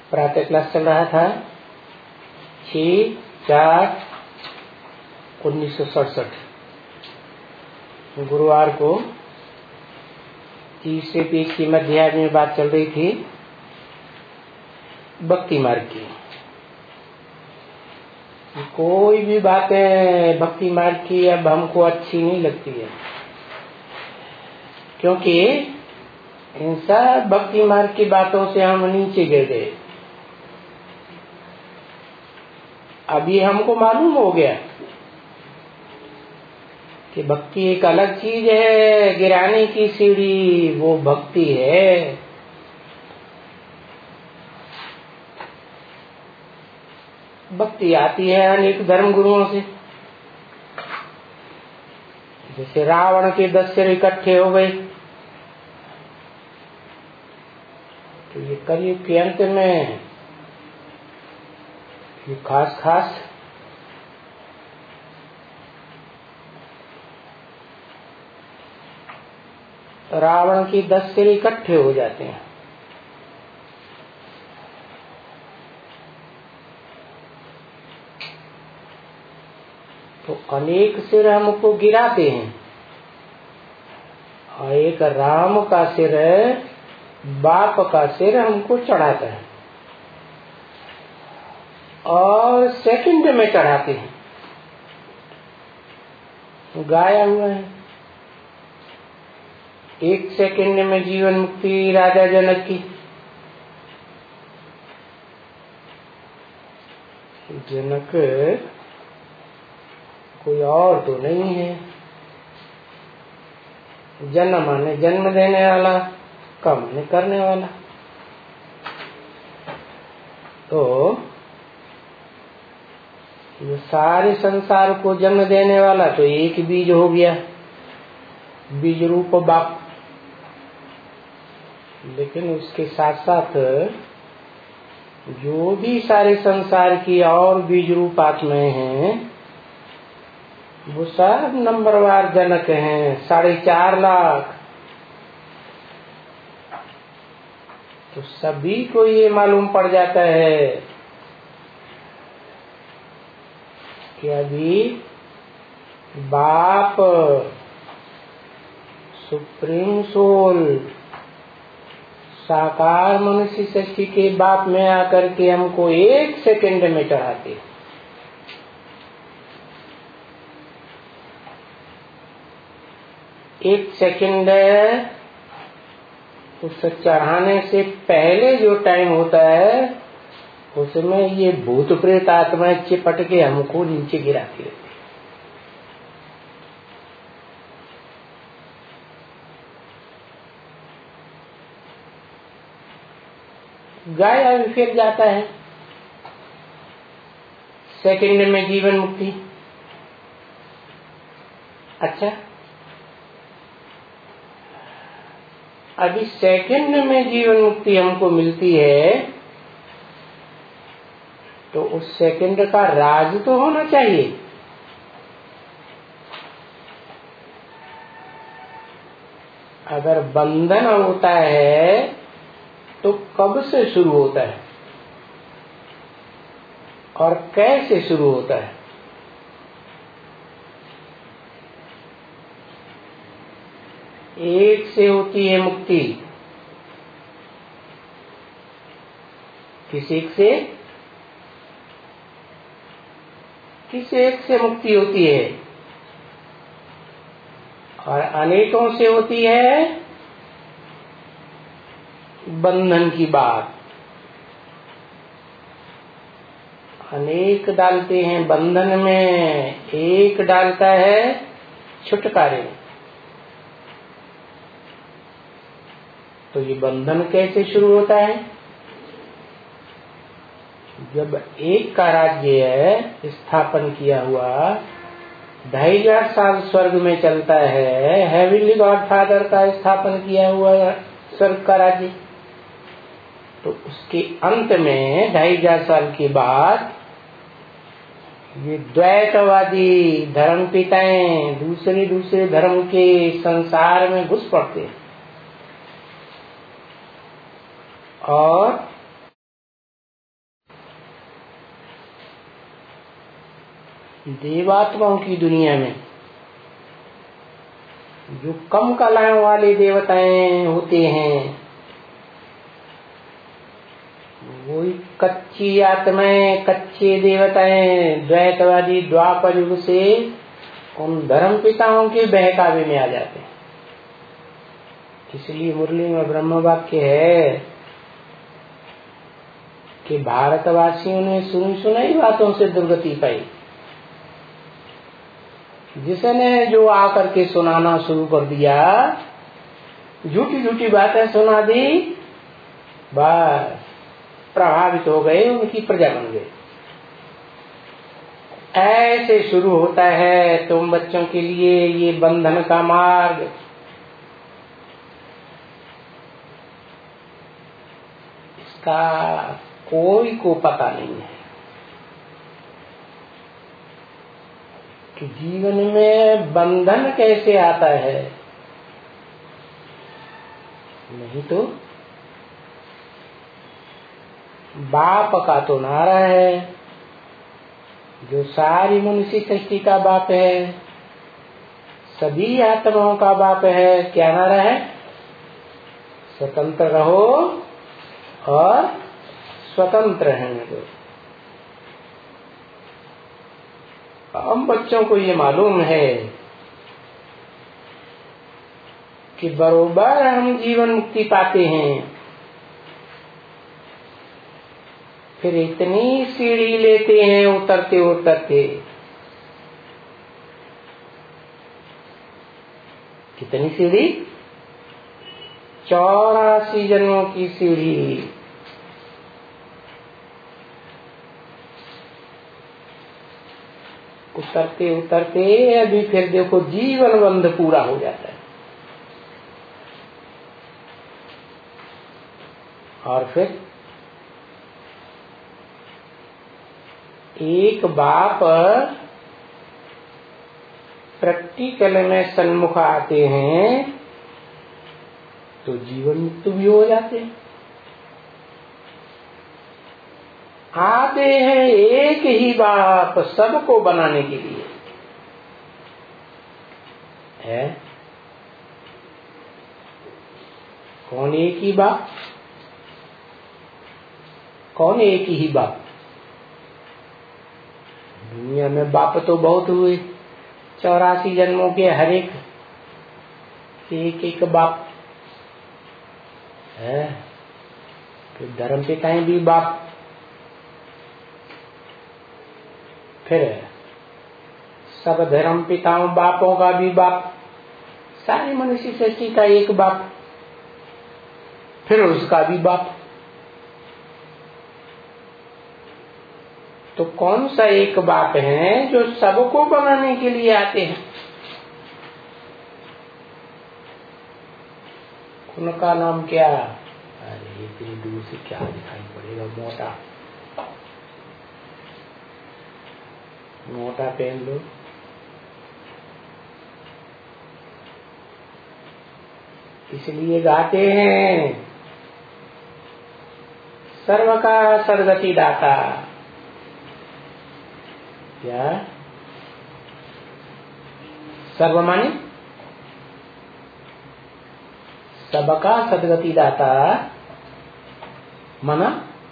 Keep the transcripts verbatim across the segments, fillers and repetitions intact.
प्रातः क्लास चल रहा था छह चार उन्नीस सौ सड़सठ। गुरुवार को तीसरे पेज की मध्याय में बात चल रही थी भक्ति मार्ग की। कोई भी बातें भक्ति मार्ग की अब हमको अच्छी नहीं लगती है, क्योंकि इन सब भक्ति मार्ग की बातों से हम नीचे गिर गए। अभी हमको मालूम हो गया कि भक्ति एक अलग चीज है, गिराने की सीढ़ी वो भक्ति है। भक्ति आती है अनेक धर्म गुरुओं से। जैसे रावण के दस सिर इकट्ठे हो गए, तो ये कलयुग के अंत में ये खास खास रावण के दस सिर इकट्ठे हो जाते हैं। तो अनेक सिर हमको गिराते हैं, और एक राम का सिर, बाप का सिर हमको चढ़ाता है, और सेकंड में चढ़ाते हैं। गाया हुआ है, एक सेकंड में जीवन मुक्ति राजा जनक की। जनक कोई और तो नहीं है। जन्म माने जन्म देने वाला, कर्म माने करने वाला। तो ये सारे संसार को जन्म देने वाला तो एक बीज हो गया, बीज रूप बाप। लेकिन उसके साथ साथ जो भी सारे संसार की और बीज रूप आत्माएं हैं, वो सब नंबरवार जनक हैं, साढ़े चार लाख। तो सभी को ये मालूम पड़ जाता है कि अभी बाप सुप्रीम सोल साकार मनुष्य शक्ति के बाप में आकर के हमको एक सेकंड में चढ़ाते। एक सेकंड उस चढ़ाने से पहले जो टाइम होता है, उसमें ये भूत प्रेत आत्माएं चिपट के हमको नीचे गिराती रहती। गाया भी फिर जाता है सेकंड में जीवन मुक्ति। अच्छा, अभी सेकंड में जीवन मुक्ति हमको मिलती है, तो उस सेकंड का राज तो होना चाहिए। अगर बंधन होता है तो कब से शुरू होता है और कैसे शुरू होता है? एक से होती है मुक्ति, किस एक से? किस एक से मुक्ति होती है? और अनेकों से होती है बंधन की बात। अनेक डालते हैं बंधन में, एक डालता है छुटकारे में। तो ये बंधन कैसे शुरू होता है? जब एक का राज्य है स्थापन किया हुआ, ढाई हजार साल स्वर्ग में चलता है, हेवनली गॉड फादर का स्थापन किया हुआ स्वर्ग का राज्य, तो उसके अंत में ढाई हजार साल के बाद ये द्वैतवादी धर्म पिताएं दूसरे दूसरे धर्म के संसार में घुस पड़ते हैं और देवात्माओं की दुनिया में जो कम कलाओं वाले देवताएं होते हैं, वही कच्ची आत्माएं, कच्चे देवताएं द्वैतवादी द्वापर युग से उन धर्म पिताओं के बहकावे में आ जाते हैं। इसलिए मुरली में ब्रह्म वाक्य है कि भारतवासियों ने सुनी सुनाई बातों से दुर्गति पाई। जिसने जो आकर के सुनाना शुरू कर दिया, झूठी झूठी बातें सुना दी, बस प्रभावित हो गए, उनकी प्रजा बन गए। ऐसे शुरू होता है तुम बच्चों के लिए ये बंधन का मार्ग। इसका कोई को पता नहीं है कि जीवन में बंधन कैसे आता है। नहीं तो बाप का तो नारा है, जो सारी मनुष्य सृष्टि का बाप है, सभी आत्माओं का बाप है। क्या नारा है? स्वतंत्र रहो और स्वतंत्र रहने दो। हम बच्चों को ये मालूम है कि बरोबर हम जीवन मुक्ति पाते हैं, फिर इतनी सीढ़ी लेते हैं उतरते उतरते। कितनी सीढ़ी? चौरासी जन्मों की सीढ़ी। उतरते उतरते अभी फिर देखो जीवन बंध पूरा हो जाता है। और फिर एक बाप प्रैक्टिकल में सन्मुख आते हैं तो जीवन मुक्त भी हो जाते हैं। आते हैं एक ही बाप सबको बनाने के लिए है। कौन एक ही बाप? कौन एक ही बाप? दुनिया में बाप तो बहुत हुए, चौरासी जन्मों के हर एक एक एक बाप है। फिर धर्म पिताएं भी बाप, फिर सब धर्म पिताओं बापों का भी बाप, सारी मनुष्य सृष्टि का एक बाप, फिर उसका भी बाप। तो कौन सा एक बाप है जो सबको बनाने के लिए आते हैं? उनका नाम क्या? अरे इतनी दूर से क्या दिखाई पड़ेगा? मोटा मोटा पहन लो। इसलिए गाते हैं सर्व का सद्गति दाता। क्या सर्व माने? सबका सद्गति दाता माना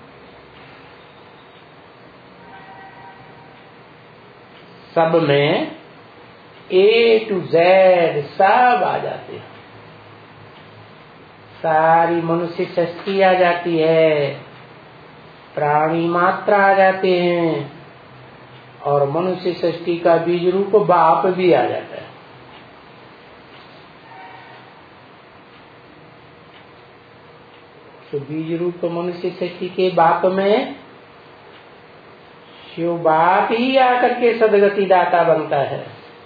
सब में ए टू जेड सब आ जाते हैं। सारी मनुष्य सृष्टि आ जाती है, प्राणी मात्रा आ जाते हैं, और मनुष्य सृष्टि का बीज रूप बाप भी आ जाता है। तो बीज रूप मनुष्य सृष्टि के बाप में शिव बाप ही आकर के सद्गति दाता बनता है।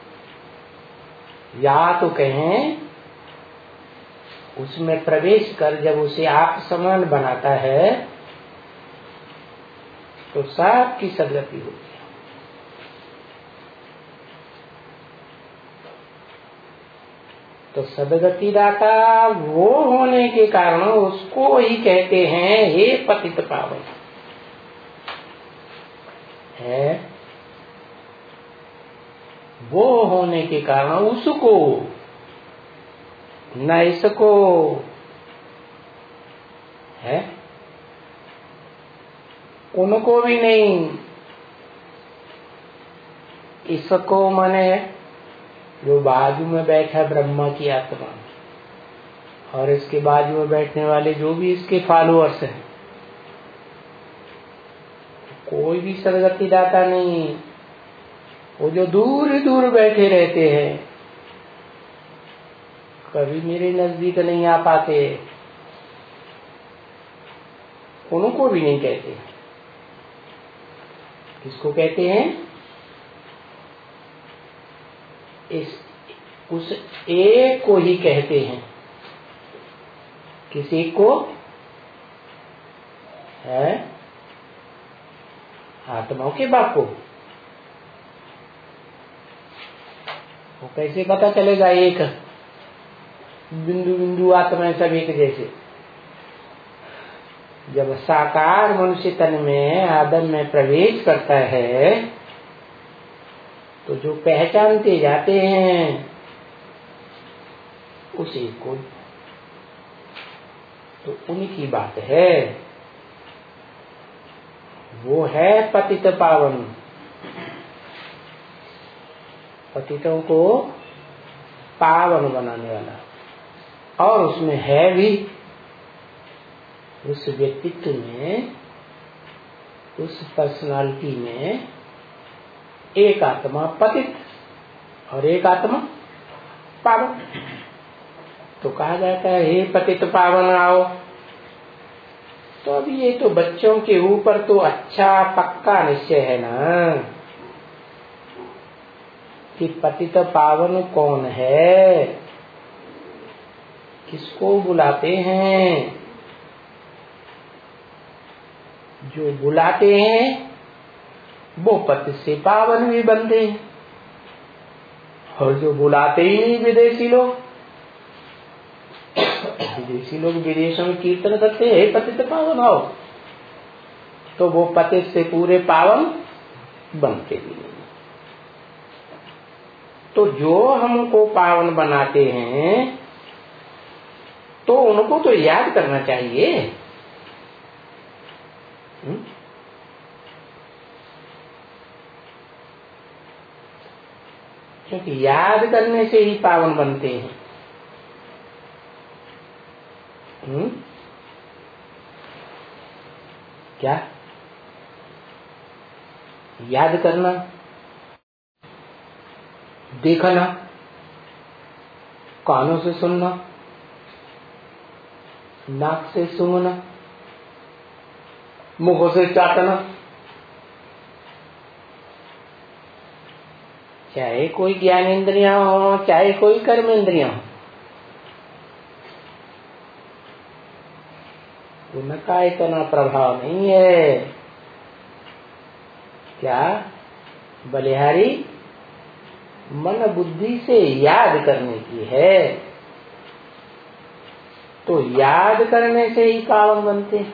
या तो कहें उसमें प्रवेश कर जब उसे आप समान बनाता है तो सबकी सद्गति होती है। तो सद्गति दाता वो होने के कारण उसको ही कहते हैं हे पतित पावन है। वो होने के कारण उसको, न इसको है, उनको भी नहीं। इसको माने जो बाजू में बैठा ब्रह्मा की आत्मा, और इसके बाजू में बैठने वाले जो भी इसके फॉलोअर्स हैं, कोई भी सदगति दाता नहीं। वो जो दूर दूर बैठे रहते हैं, कभी मेरे नजदीक नहीं आ पाते, उनको भी नहीं कहते। किसको कहते हैं? इस उस एक को ही कहते हैं। किसी को है? आत्माओं के बाप को। वो कैसे पता चलेगा? एक बिंदु बिंदु आत्मा सब एक जैसे। जब साकार मनुष्य तन में आदम में प्रवेश करता है, तो जो पहचानते जाते हैं उसी को, तो उनकी बात है। वो है पतित पावन। पतितों को पावन बनाने वाला, और उसमें है भी, उस व्यक्तित्व में, उस पर्सनालिटी में एक आत्मा पतित और एक आत्मा पावन। तो कहा जाता है हे पतित पावन आओ। तो अब ये तो बच्चों के ऊपर तो अच्छा पक्का निश्चय है ना कि पतित पावन कौन है, किसको बुलाते हैं। जो बुलाते हैं वो पति से पावन भी बनते हैं, और जो बुलाते ही नहीं, विदेशी लोग विदेशी लोग विदेशों में कीर्तन करते हैं पतित पावन आओ, तो वो पति से पूरे पावन बनते भी नहीं। तो जो हमको पावन बनाते हैं तो उनको तो याद करना चाहिए। हुँ? क्योंकि याद करने से ही पावन बनते हैं। हुँ? क्या याद करना? देखना, कानों से सुनना, नाक से सूंघना, मुखों से चाटना, चाहे कोई ज्ञान इंद्रियां हो, चाहे कोई कर्म इंद्रियां हो, उनका इतना प्रभाव नहीं है। क्या? बलिहारी मन बुद्धि से याद करने की है, तो याद करने से ही पावन बनते हैं।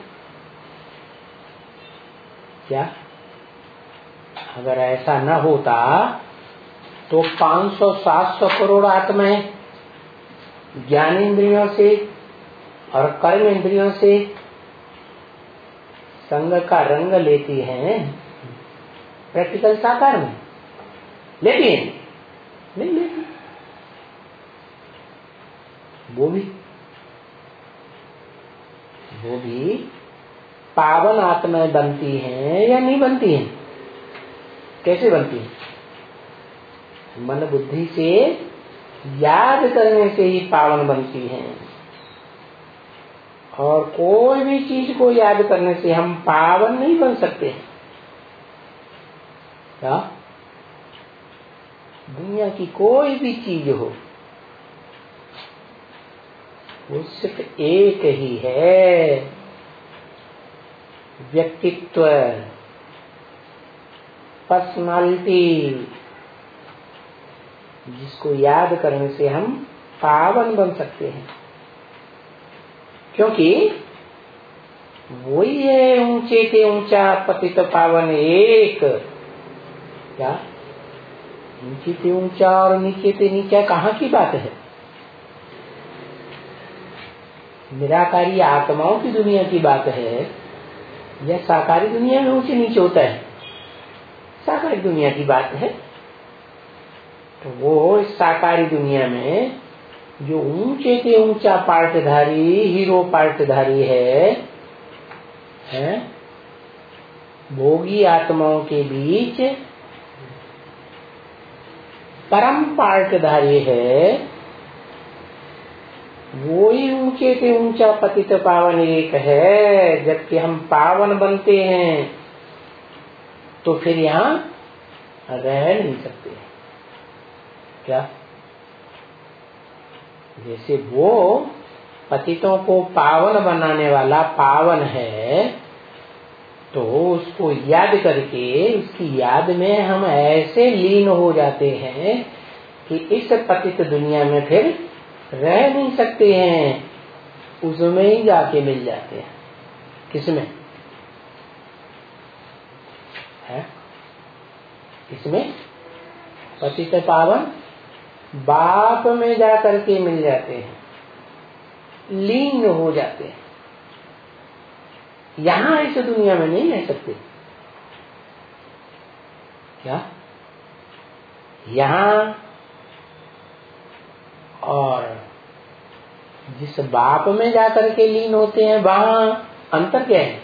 क्या? अगर ऐसा न होता तो पाँच सौ सात सौ करोड़ आत्माएं ज्ञान इंद्रियों से और कर्म इंद्रियों से संग का रंग लेती हैं, प्रैक्टिकल साकार में लेती हैं? नहीं लेती। वो भी वो भी पावन आत्माएं बनती हैं या नहीं बनती हैं? कैसे बनती हैं? मन बुद्धि से याद करने से ही पावन बनती हैं। और कोई भी चीज को याद करने से हम पावन नहीं बन सकते। क्या? दुनिया की कोई भी चीज हो, वो सिर्फ एक ही है, व्यक्तित्व, पर्सनालिटी, जिसको याद करने से हम पावन बन सकते हैं। क्योंकि वही है ऊंचे के ऊंचा पतित पावन एक। क्या? ऊंचे से ऊंचा और नीचे से नीचा कहाँ की बात है? निराकारी आत्माओं की दुनिया की बात है या साकारी दुनिया में ऊंचे नीचे होता है? साकारी दुनिया की बात है। तो वो इस साकारी दुनिया में जो ऊंचे से ऊंचा पार्टधारी हीरो पार्टधारी है, है भोगी आत्माओं के बीच परम पार्टधारी है, वो ही ऊंचे से ऊंचा पतित पावन एक है। जबकि हम पावन बनते हैं तो फिर यहाँ रह नहीं सकते। क्या? जैसे वो पतितों को पावन बनाने वाला पावन है, तो उसको याद करके उसकी याद में हम ऐसे लीन हो जाते हैं कि इस पतित दुनिया में फिर रह नहीं सकते हैं, उसमें ही जाके मिल जाते हैं। किसमें है? किसमें? पतित पावन बाप में जाकर के मिल जाते हैं, लीन हो जाते हैं। यहाँ इस दुनिया में नहीं रह सकते। क्या? यहाँ और जिस बाप में जाकर के लीन होते हैं वहां अंतर क्या है?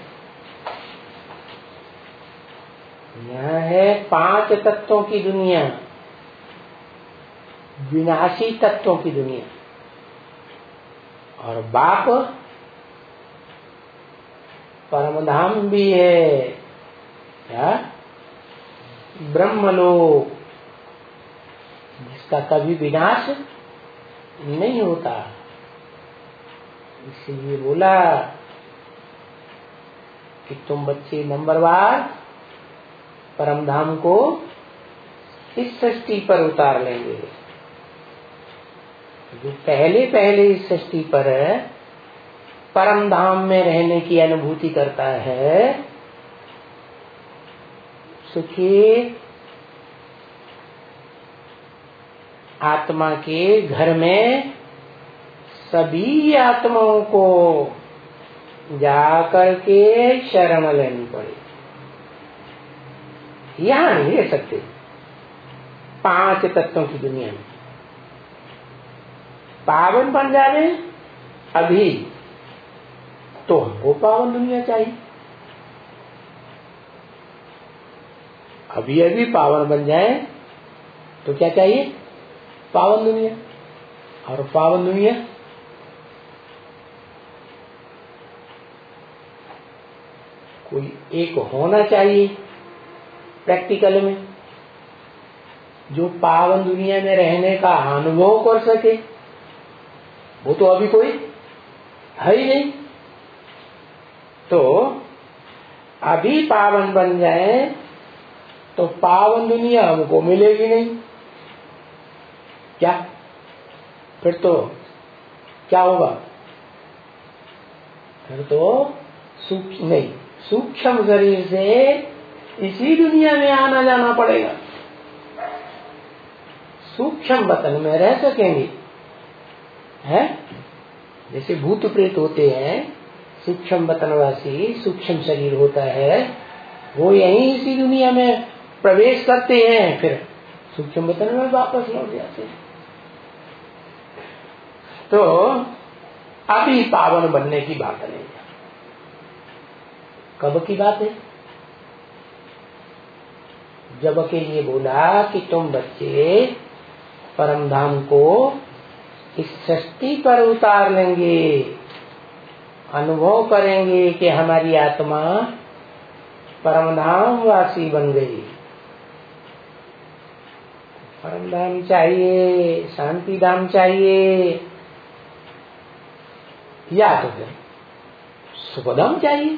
यहाँ है पांच तत्वों की दुनिया, विनाशी तत्वों की दुनिया, और बाप परमधाम भी है। क्या? ब्रह्मलोक, जिसका कभी विनाश नहीं होता। इसलिए बोला कि तुम बच्चे नंबरवार परमधाम को इस सृष्टि पर उतार लेंगे। जो पहले पहले इस सृष्टि पर परम धाम में रहने की अनुभूति करता है, सुखी आत्मा के घर में सभी आत्माओं को जाकर के शरण लेनी पड़े। यहां नहीं रह सकते पांच तत्वों की दुनिया में। पावन बन जावे अभी तो हमको पावन दुनिया चाहिए। अभी अभी पावन बन जाए तो क्या चाहिए? पावन दुनिया। और पावन दुनिया कोई एक होना चाहिए प्रैक्टिकल में, जो पावन दुनिया में रहने का अनुभव कर सके। वो तो अभी कोई है ही नहीं। तो अभी पावन बन जाए तो पावन दुनिया हमको मिलेगी नहीं। क्या? फिर तो क्या होगा? फिर तो सूक्ष्म नहीं, सूक्ष्म शरीर से इसी दुनिया में आना जाना पड़ेगा। सूक्ष्म वतन में रह सकेंगे, है? जैसे भूत प्रेत होते हैं, सूक्ष्म वतनवासी, सूक्ष्म शरीर होता है, वो यहीं इसी दुनिया में प्रवेश करते हैं, फिर सूक्ष्म वतन में वापस लौट जाते हैं। तो अभी पावन बनने की बात नहीं है। कब की बात है? जब के लिए बोला कि तुम बच्चे परमधाम को इस सृष्टि पर उतार लेंगे, अनुभव करेंगे कि हमारी आत्मा परमधाम वासी बन गई। परमधाम चाहिए, शांति धाम चाहिए, या तो फिर सुखधाम चाहिए।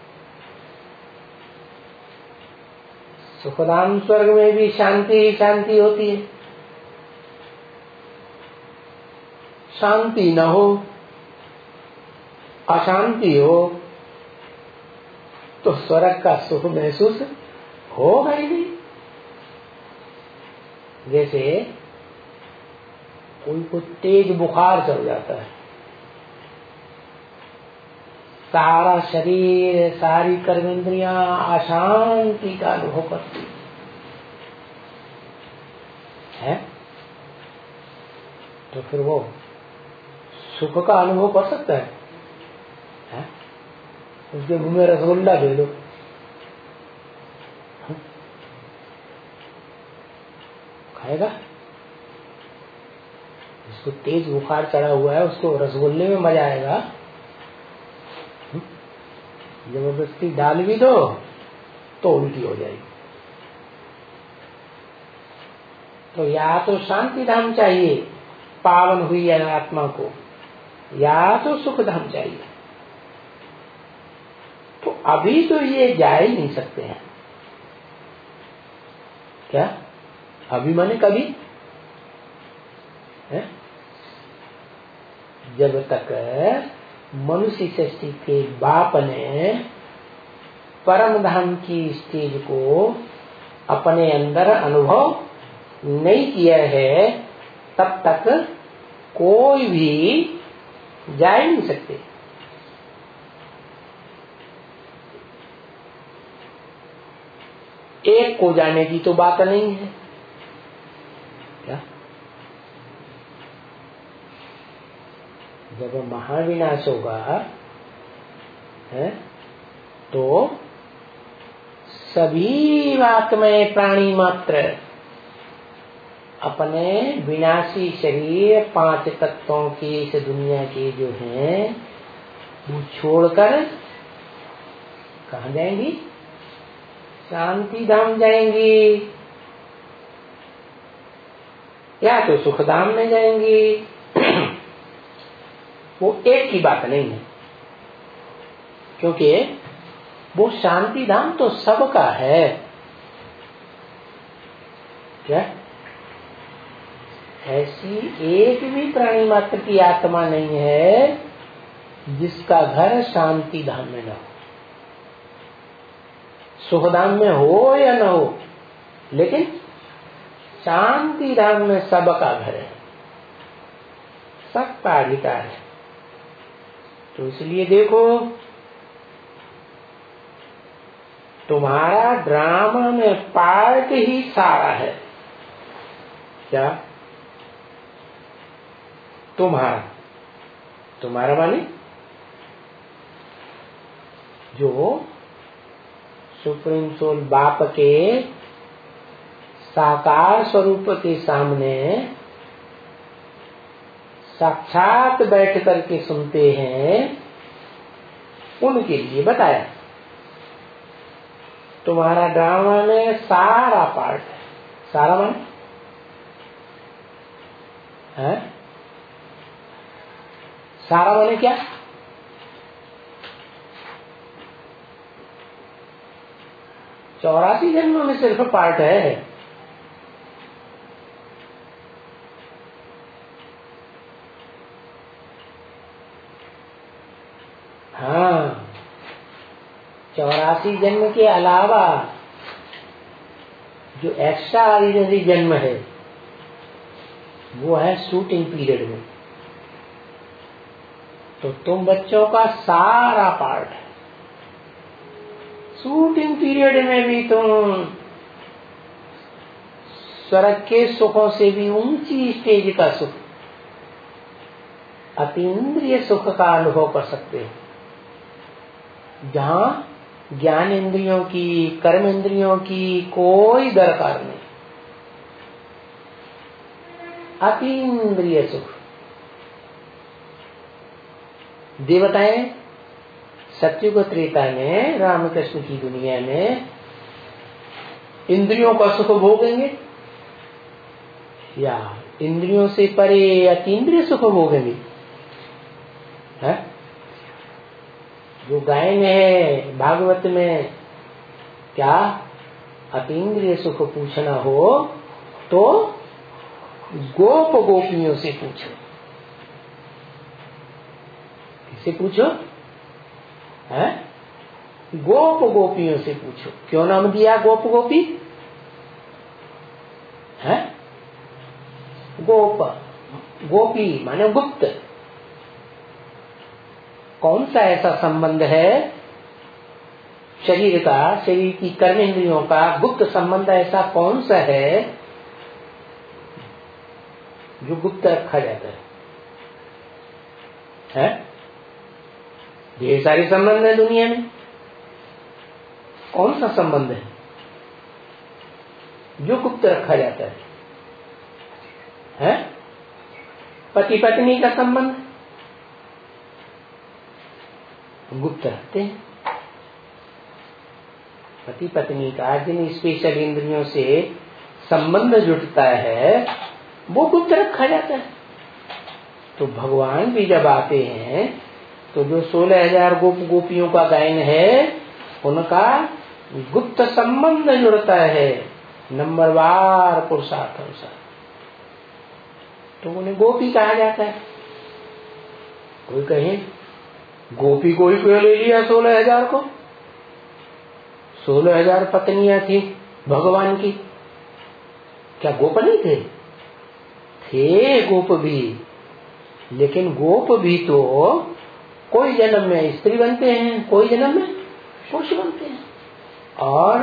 सुखधाम स्वर्ग में भी शांति ही शांति होती है। शांति न हो, अशांति हो, तो स्वर्ग का सुख महसूस होगा ही नहीं। जैसे कोई को तेज बुखार चढ़ जाता है, सारा शरीर, सारी कर्मेंद्रियां अशांति का अनुभव करती है, तो फिर वो सुख का अनुभव कर सकता है, है? उसके मुंह में रसगुल्ला दे दो, खाएगा? जिसको तेज बुखार चढ़ा हुआ है उसको रसगुल्ले में मजा आएगा? जबरदस्ती डाल भी दो तो उल्टी हो जाएगी। तो या तो शांति धाम चाहिए पावन हुई है आत्मा को, या तो सुख धाम चाहिए। तो अभी तो ये जा ही नहीं सकते हैं। क्या अभी माने कभी है? जब तक मनुष्य सृष्टि के बाप ने परम धाम की स्टेज को अपने अंदर अनुभव नहीं किया है, तब तक कोई भी जा ही नहीं सकते। एक को जाने की तो बात नहीं है। क्या जब महाविनाश होगा है तो सभी आत्माएं प्राणी मात्र अपने विनाशी शरीर पांच तत्वों की इस दुनिया के जो हैं वो छोड़कर कहाँ जाएंगी? शांति धाम जाएंगी, या तो सुख धाम में जाएंगी। वो एक की बात नहीं है, क्योंकि वो शांति धाम तो सबका है। क्या ऐसी एक भी प्राणी मात्र की आत्मा नहीं है जिसका घर शांति धाम में न हो, सुख धाम में हो या न हो, लेकिन शांति धाम में सबका घर है, सबका अधिकार है। तो इसलिए देखो, तुम्हारा ड्रामा में पार्ट ही सारा है। क्या तुम्हारा तुम्हारा माने जो सुप्रीम सोल बाप के साकार स्वरूप के सामने साक्षात बैठ करके सुनते हैं, उनके लिए बताया। तुम्हारा ड्रामा में सारा पार्ट है। सारा माने है? सारा माने क्या? चौरासी जन्मों में सिर्फ पार्ट है। हाँ, चौरासी जन्म के अलावा जो एक्स्ट्रा ऑर्डिनरी जन्म है वो है शूटिंग पीरियड में। तो तुम बच्चों का सारा पार्ट है। शूटिंग पीरियड में भी तुम स्वर्ग के सुखों से भी ऊंची स्टेज का सुख, अतीन्द्रिय सुख का अनुभव कर सकते हो, जहां ज्ञान इंद्रियों की, कर्म इंद्रियों की कोई दरकार नहीं। अतीन्द्रिय सुख। देवताएं सत्युग त्रेता में रामकृष्ण की दुनिया में इंद्रियों का सुख भोगेंगे या इंद्रियों से परे अतीन्द्रिय सुख भोगेंगे? है? जो गायन है भागवत में, क्या अतीन्द्रिय सुख पूछना हो तो गोप गोपियों से पूछो। किससे पूछो? है? गोप गोपियों से पूछो। क्यों नाम दिया गोप गोपी? है? गोप, गोपी माने गुप्त। कौन सा ऐसा संबंध है शरीर का, शरीर की कर्मेंद्रियों का गुप्त संबंध ऐसा कौन सा है जो गुप्त रखा जाता है? है ढेर सारे संबंध है दुनिया में, कौन सा संबंध है जो गुप्त रखा जाता है? है पति पत्नी का संबंध गुप्त रखते हैं। पति पत्नी का जिन स्पेशल इंद्रियों से संबंध जुड़ता है वो गुप्त रखा जाता है। तो भगवान भी जब आते हैं तो जो सोलह हजार गोप गोपियों का गायन है उनका गुप्त संबंध जुड़ता है नंबरवार पुरुषार्थ अनुसार, तो उन्हें गोपी कहा जाता है। कोई कहे गोपी को ही क्यों ले लिया सोलह हजार को? सोलह हजार पत्नियां थी भगवान की, क्या गोप नहीं थे? थे गोप भी, लेकिन गोप भी तो कोई जन्म में स्त्री बनते हैं, कोई जन्म में पुरुष बनते हैं। और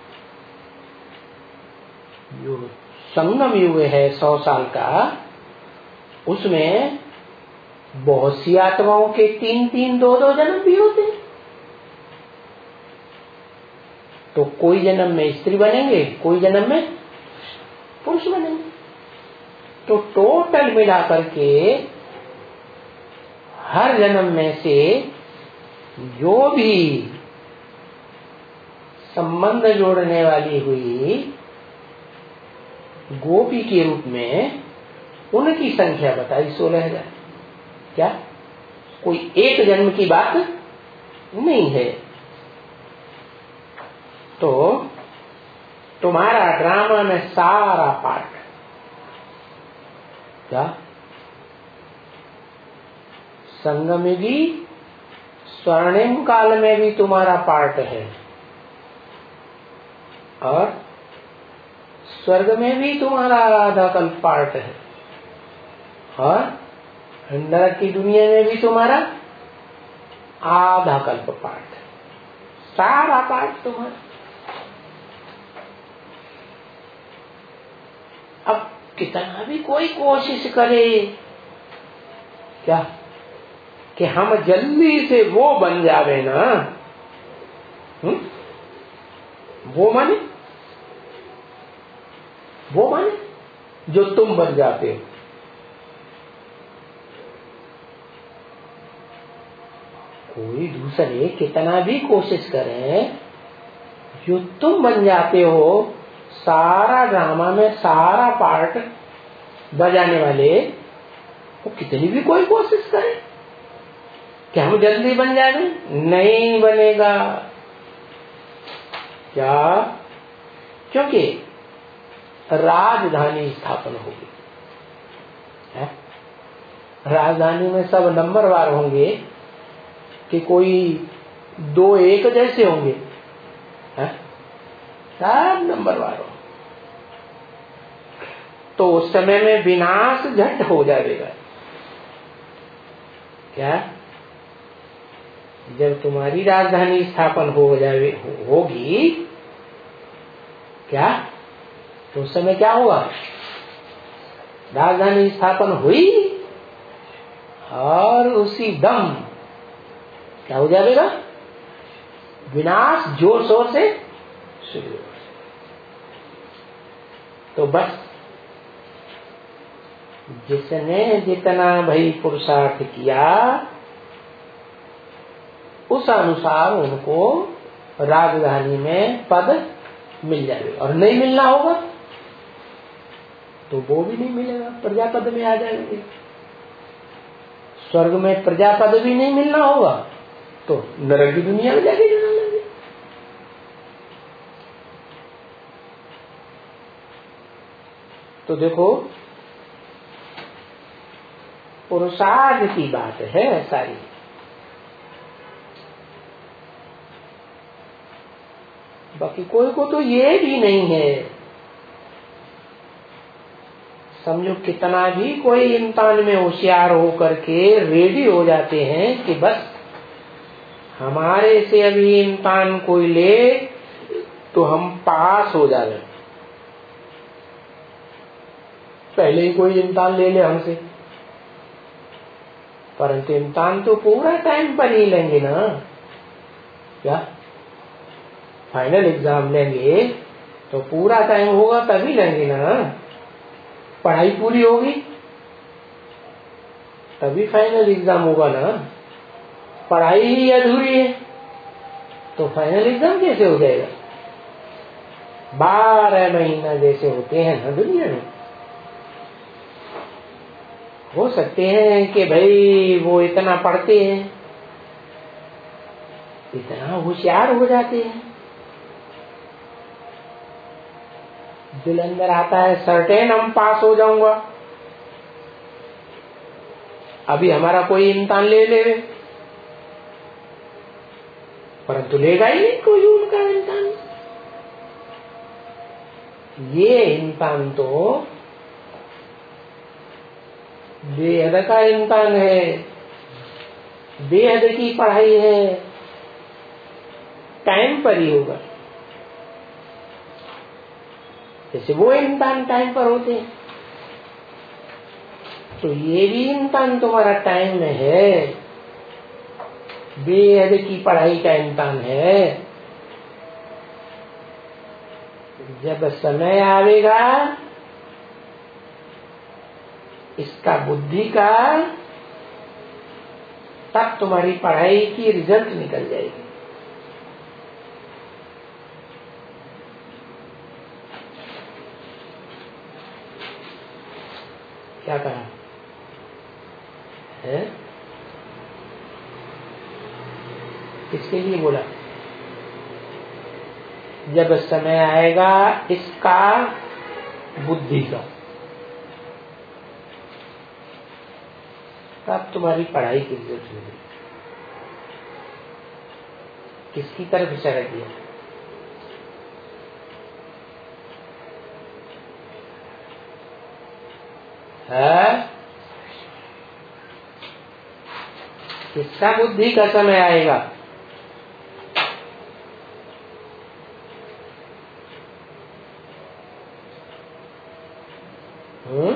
जो संगम युग है सौ साल का, उसमें बहुत सी आत्माओं के तीन तीन दो दो जन्म भी होते हैं। तो कोई जन्म में स्त्री बनेंगे, कोई जन्म में पुरुष बनेंगे। तो टोटल मिलाकर के हर जन्म में से जो भी संबंध जोड़ने वाली हुई गोपी के रूप में उनकी संख्या बताई सोलह हजार। क्या कोई एक जन्म की बात नहीं है। तो तुम्हारा ड्रामा में सारा पार्ट क्या संगम में भी स्वर्णिम काल में भी तुम्हारा पार्ट है और स्वर्ग में भी तुम्हारा आधा कल्प पार्ट है और नरक की दुनिया में भी तुम्हारा आधा कल्प पार्ट है। सारा पार्ट तुम्हारा। अब कितना भी कोई कोशिश करे क्या कि हम जल्दी से वो बन जावे ना, हुँ? वो माने वो माने जो तुम बन जाते हो। कोई दूसरे कितना भी कोशिश करें, जो तुम बन जाते हो सारा ड्रामा में सारा पार्ट बजाने वाले, वो कितनी भी कोई कोशिश करे क्या हम जल्दी बन जाए? नहीं बनेगा। क्या? क्योंकि राजधानी स्थापन होगी। राजधानी में सब नंबरवार होंगे कि कोई दो एक जैसे होंगे, सब नंबरवार हो। तो उस समय में विनाश झट हो जाएगा। क्या? जब तुम्हारी राजधानी स्थापन हो जाए होगी क्या, तो उस समय क्या होगा? राजधानी स्थापन हुई और उसी दम क्या हो जाएगा? विनाश जोर शोर से शुरू। तो बस जिसने जितना भाई पुरुषार्थ किया उस अनुसार उनको राजधानी में पद मिल जाएगा। और नहीं मिलना होगा तो वो भी नहीं मिलेगा, प्रजापद में आ जाएंगे। स्वर्ग में प्रजापद भी नहीं मिलना होगा तो नरक की दुनिया में जाके जाना लगे। तो देखो पुरुषार्थ की बात है सारी। बाकी कोई को तो ये भी नहीं है, समझो कितना भी कोई इंसान में होशियार हो करके रेडी हो जाते हैं कि बस हमारे से अभी इंसान कोई ले तो हम पास हो जावे, पहले ही कोई इंसान ले ले हमसे। परंतु इंसान तो पूरा टाइम पर ही लेंगे ना, क्या फाइनल एग्जाम लेंगे तो पूरा टाइम होगा तभी लेंगे ना। पढ़ाई पूरी होगी तभी फाइनल एग्जाम होगा ना। पढ़ाई ही अधूरी है तो फाइनल एग्जाम कैसे हो जाएगा? बारह महीना जैसे होते हैं ना दुनिया में। हो सकते हैं कि भाई वो इतना पढ़ते हैं, इतना होशियार हो जाते हैं, दिल अंदर आता है सर्टेन हम पास हो जाऊंगा, अभी हमारा कोई इम्तिहान ले ले, परंतु लेगा ही नहीं कोई उनका इम्तिहान। ये इम्तिहान तो बेहद का इम्तिहान है, बेहद की पढ़ाई है, टाइम पर ही होगा। जैसे वो इम्तिहान टाइम पर होते हैं तो ये भी इम्तिहान तुम्हारा टाइम में है, बेहद की पढ़ाई का इम्तिहान है। जब समय आवेगा इसका बुद्धि का, तब तुम्हारी पढ़ाई की रिजल्ट निकल जाएगी। क्या कहा है? किसके लिए बोला? जब समय आएगा इसका बुद्धि का, तब तुम्हारी पढ़ाई की रिजल्ट मिलेगी। किसकी तरफ इशारा किया? है किसका बुद्धि का समय आएगा? हम्म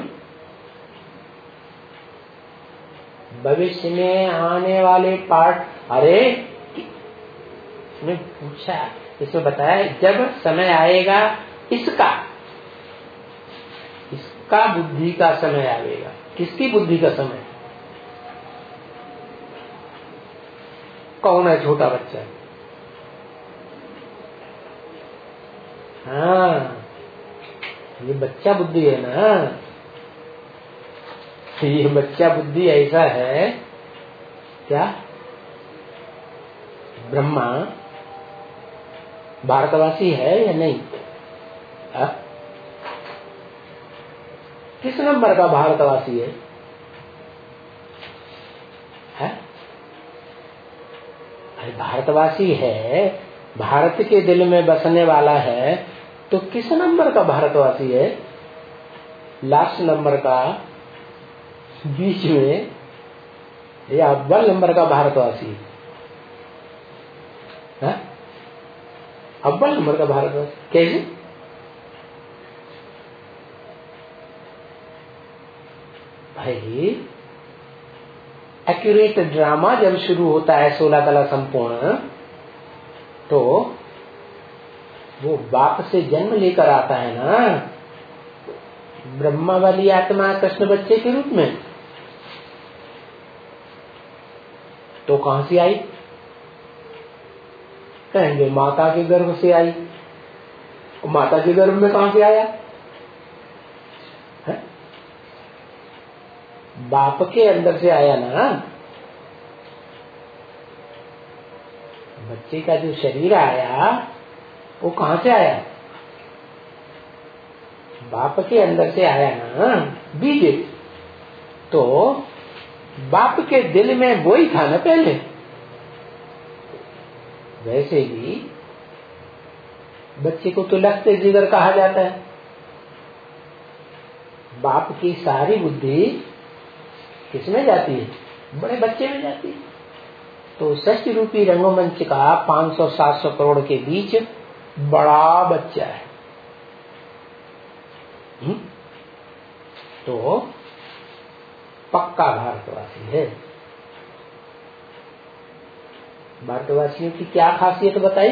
भविष्य में आने वाले पाठ, अरे मैं पूछा, इसमें बताया जब समय आएगा इसका, इसका बुद्धि का समय आएगा। किसकी बुद्धि का समय? कौन है? छोटा बच्चा। हाँ, ये बच्चा बुद्धि है ना। ये बच्चा बुद्धि ऐसा है क्या? ब्रह्मा भारतवासी है या नहीं? हा? किस नंबर का भारतवासी है? है? अरे भारतवासी है, भारत के दिल में बसने वाला है, तो किस नंबर का भारतवासी है? लास्ट नंबर का, बीच में, या अव्वल नंबर का भारतवासी है? अव्वल नंबर का भारतवासी कैसे? भाई एक्यूरेट ड्रामा जब शुरू होता है सोलह कला संपूर्ण, तो वो बाप से जन्म लेकर आता है ना, ब्रह्मा वाली आत्मा कृष्ण बच्चे के रूप में। तो कहां से आई? कहेंगे माता के गर्भ से आई। माता के गर्भ में कहां से आया है? बाप के अंदर से आया ना। बच्चे का जो शरीर आया वो कहां से आया? बाप के अंदर से आया ना, बीज। तो बाप के दिल में वो ही था ना पहले। वैसे ही बच्चे को तो लखते जिगर कहा जाता है। बाप की सारी बुद्धि किसमें जाती है? बड़े बच्चे में जाती है। तो षष्ठी रूपी रंगमंच का पाँच सौ सात सौ करोड़ के बीच बड़ा बच्चा है। हुँ? तो पक्का भारतवासी है। भारतवासियों की क्या खासियत बताई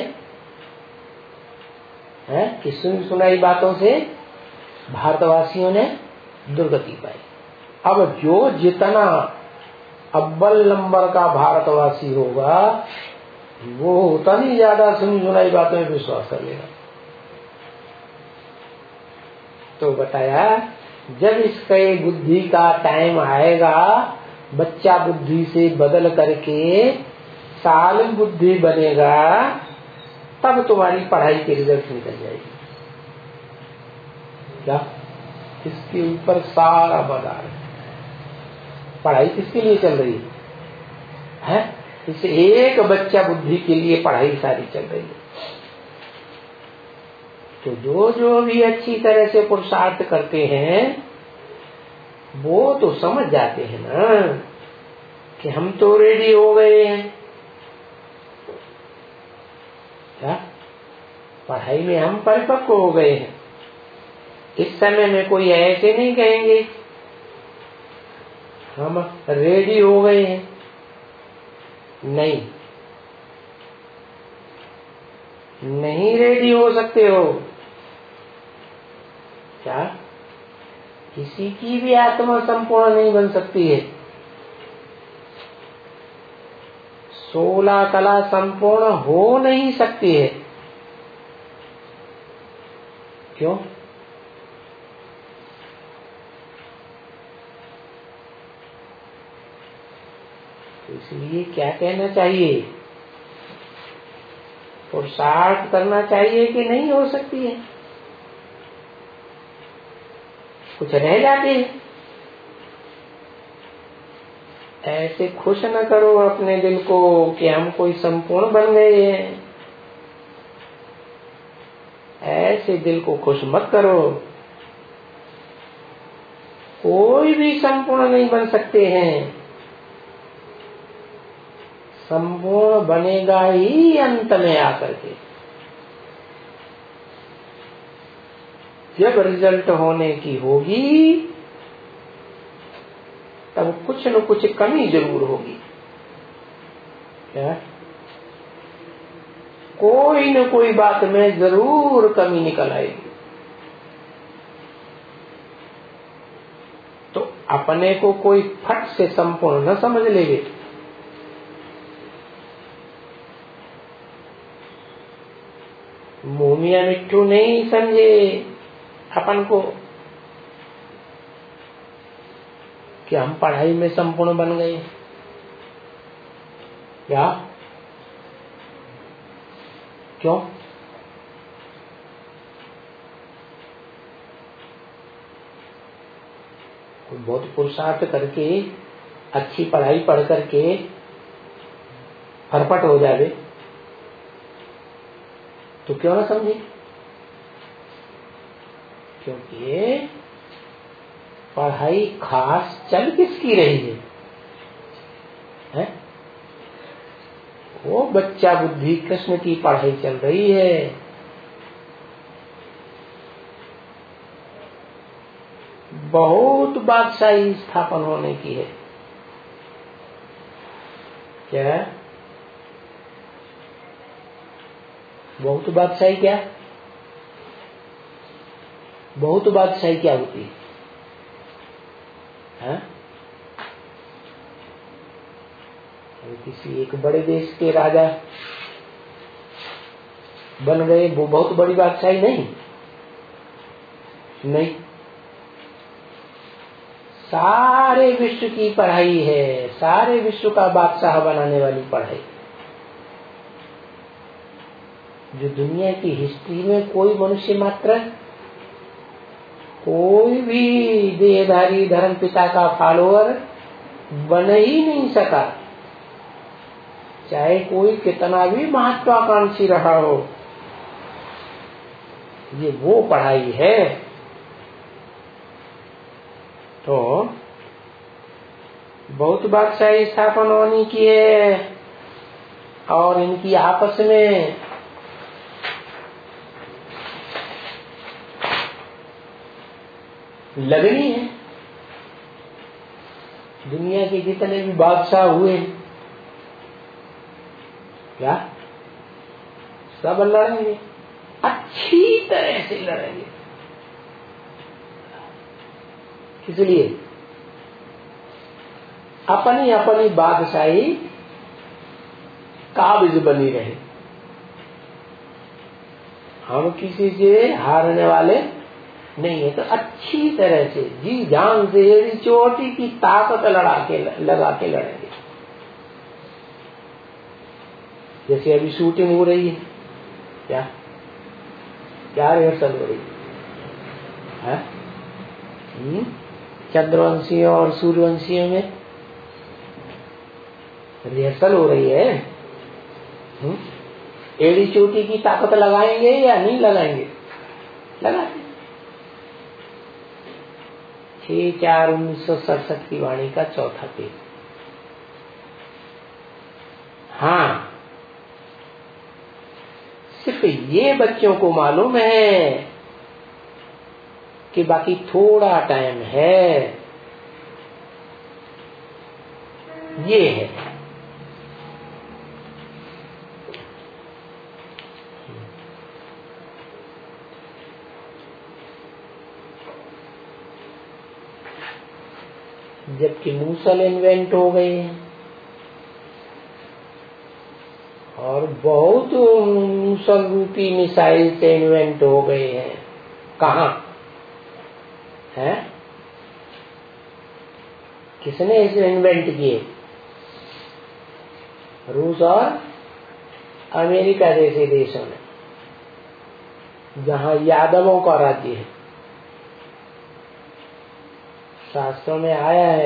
है कि सुन सुनाई बातों से भारतवासियों ने दुर्गति पाई। अब जो जितना अव्वल नंबर का भारतवासी होगा वो उतनी ज्यादा सुन सुनाई बातों में विश्वास कर लेगा। तो बताया जब इसके बुद्धि का टाइम आएगा, बच्चा बुद्धि से बदल करके साल बुद्धि बनेगा, तब तुम्हारी पढ़ाई के रिजल्ट निकल जाएगी। क्या इसके ऊपर सारा बाजार है। पढ़ाई किसके लिए चल रही है, है? इस एक बच्चा बुद्धि के लिए पढ़ाई सारी चल रही है। तो जो जो भी अच्छी तरह से पुरुषार्थ करते हैं वो तो समझ जाते हैं ना कि हम तो रेडी हो गए हैं। क्या पढ़ाई में हम परिपक्व हो गए हैं। इस समय में कोई ऐसे नहीं कहेंगे हम रेडी हो गए हैं। नहीं, नहीं रेडी हो सकते हो। क्या किसी की भी आत्मा संपूर्ण नहीं बन सकती है। सोलह कला संपूर्ण हो नहीं सकती है। क्यों? तो इसलिए क्या कहना चाहिए, पुरुषार्थ करना चाहिए कि नहीं हो सकती है। कुछ रह जाते हैं। ऐसे खुश न करो अपने दिल को कि हम कोई संपूर्ण बन गए हैं। ऐसे दिल को खुश मत करो। कोई भी संपूर्ण नहीं बन सकते हैं। संपूर्ण बनेगा ही अंत में आकर के। जब रिजल्ट होने की होगी तब कुछ न कुछ कमी जरूर होगी। क्या? कोई न कोई बात में जरूर कमी निकल आएगी। तो अपने को कोई फट से संपूर्ण न समझ लेगे। मोमिया मिट्टू नहीं समझे अपन को कि हम पढ़ाई में संपूर्ण बन गए। क्या? क्यों? बहुत पुरुषार्थ करके अच्छी पढ़ाई पढ़ करके फरफट हो जावे तो क्यों ना समझे। क्योंकि पढ़ाई खास चल किसकी रही है, है? वो बच्चा बुद्धि कृष्ण की पढ़ाई चल रही है। बहुत बादशाही स्थापन होने की है। क्या? बहुत बादशाही क्या? बहुत बादशाही क्या होती है? किसी एक बड़े देश के राजा बन गए वो बहुत बड़ी बादशाही नहीं। नहीं, सारे विश्व की पढ़ाई है, सारे विश्व का बादशाह बनाने वाली पढ़ाई। जो दुनिया की हिस्ट्री में कोई मनुष्य मात्र कोई भी देहधारी धर्म पिता का फॉलोअर बन ही नहीं सका, चाहे कोई कितना भी महत्वाकांक्षी रहा हो। ये वो पढ़ाई है तो बहुत बादशाही स्थापन होनी की है और इनकी आपस में लगनी है। दुनिया के जितने भी बादशाह हुए क्या सब लड़ेंगे, अच्छी तरह से लड़ेंगे। इसलिए अपनी अपनी बादशाही काबिज बनी रहे। हम किसी से हारने वाले नहीं है, तो अच्छी तरह से जी जान से एड़ी चोटी की ताकत लड़ा के लगा के लड़ेंगे। जैसे अभी शूटिंग हो रही है, क्या क्या रिहर्सल हो रही है, है? चंद्रवंशियों और सूर्यवंशियों में रिहर्सल हो रही है। हुँ? एड़ी चोटी की ताकत लगाएंगे या नहीं लगाएंगे? लगाएंगे। छह चार उन्नीस सौ सड़सठ की वाणी का चौथा पेज। हाँ, सिर्फ ये बच्चों को मालूम है कि बाकी थोड़ा टाइम है। ये है जबकि मूसल इन्वेंट हो गए हैं और बहुत मूसल रूपी मिसाइल से इन्वेंट हो गए हैं। कहाँ है? किसने इसे इन्वेंट किए? रूस और अमेरिका जैसे देशों ने, जहाँ यादवों का राज्य है। शास्त्रों में आया है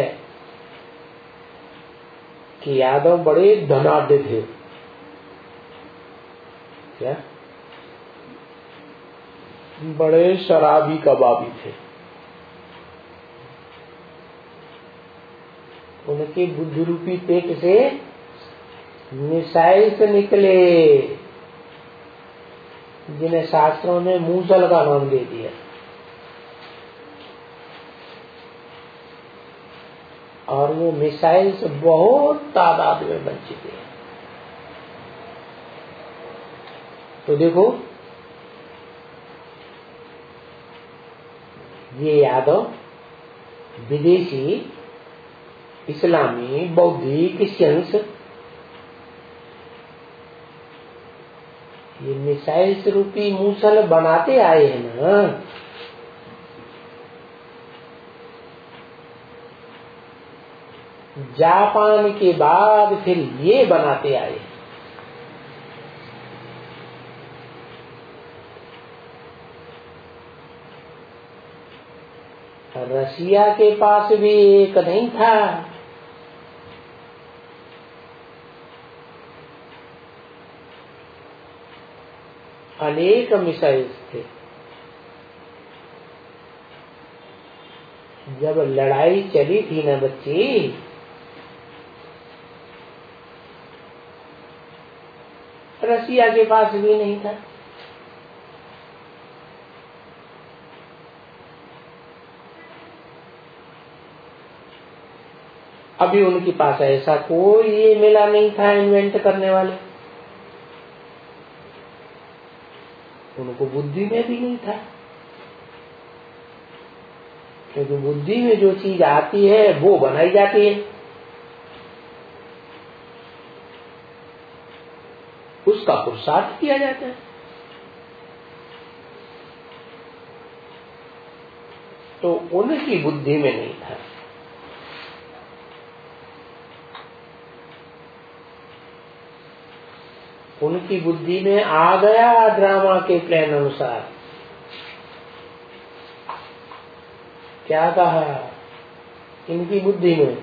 कि यादव बड़े धनाढ्य थे। क्या? बड़े शराबी कबाबी थे। उनके बुद्धि रूपी पेट से मिसाइल्स निकले, जिन्हें शास्त्रों ने मूसल का नाम दे दिया। और वो मिसाइल्स बहुत तादाद में बन चुके हैं। तो देखो, ये यादव विदेशी इस्लामी बौद्धी क्रिश्चियंस ये मिसाइल्स रूपी मूसल बनाते आए हैं ना। जापान के बाद फिर ये बनाते आए। रशिया के पास भी एक नहीं था, अनेक मिसाइल्स थे। जब लड़ाई चली थी ना बच्ची, रशिया के पास भी नहीं था। अभी उनके पास ऐसा कोई ये मिला नहीं था इन्वेंट करने वाले। उनको बुद्धि में भी नहीं था, क्योंकि बुद्धि में जो चीज आती है वो बनाई जाती है, उसका पुरुषार्थ किया जाता है। तो उनकी बुद्धि में नहीं था। उनकी बुद्धि में आ गया ड्रामा के प्लान अनुसार। क्या कहा? इनकी बुद्धि में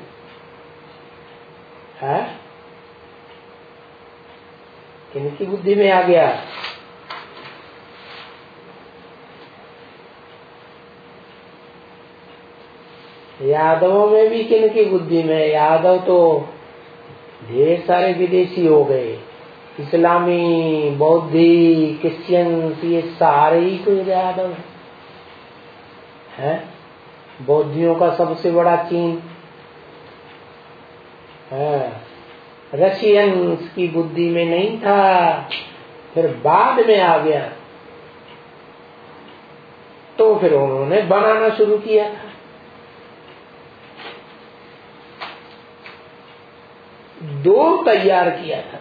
है, इनकी बुद्धि में आ गया यादवों में भी किन की बुद्धि में? यादव तो ढेर सारे विदेशी हो गए, इस्लामी, बौद्धि, क्रिश्चियन, ये सारे ही तो यादव है, है? बौद्धियों का सबसे बड़ा चीन है। रशियंस की बुद्धि में नहीं था, फिर बाद में आ गया, तो फिर उन्होंने बनाना शुरू किया था। दो तैयार किया था।